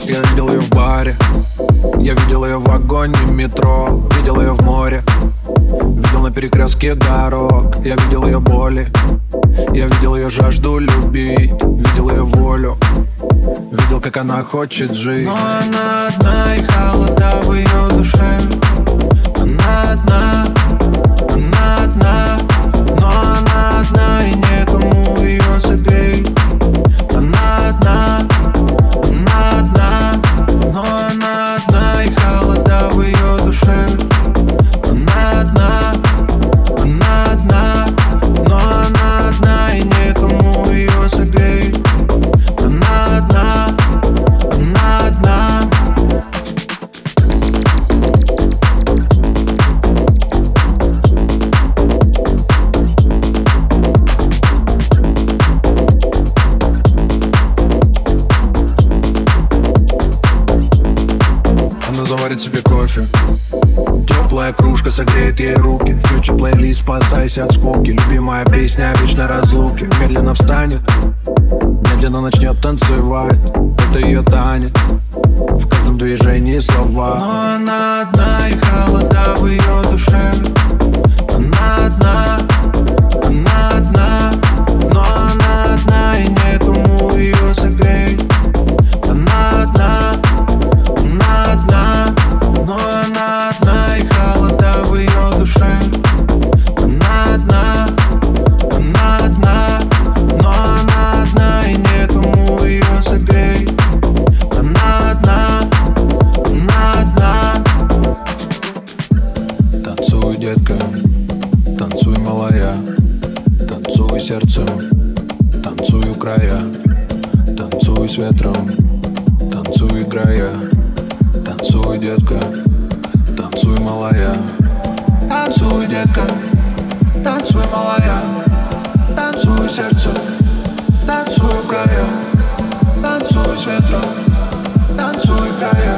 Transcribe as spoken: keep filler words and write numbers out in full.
Я видел ее в баре, я видел ее в вагоне метро, видел ее в море, видел на перекрестке дорог. Я видел ее боли, я видел ее жажду любить, видел ее волю, видел, как она хочет жить. Но она одна, и холода в ее душе. Она одна, она одна, но она одна, и некому ее согреть. Она одна, она одна, но она одна, и холода в ее душе. Она одна, она одна, но она одна, и некому ее согреть. Она одна, она одна. Она заварит себе кофе, теплая кружка согреет ей руки. Включи плейлист, спасайся от скуки. Любимая песня о вечной разлуке. Медленно встанет, медленно начнет танцевать. Это ее танец, в каждом движении слова. Но она одна, и холода в ее душе. Она одна, она одна, но она одна, и некому ее согреть. Она одна, она одна, но она одна, и холода в ее душе. Она одна, она одна, но она одна, и некому ее согреть. Она одна, она одна. Танцуй, детка, танцуй, малая, танцуй сердцем, танцуй у края, танцуй с ветром, танцуй, играя. Танцуй, детка, танцуй, малая, Танцуй, детка, танцуй, малая, танцуй сердцем, танцуй у края, танцуй с ветром, танцуй, края.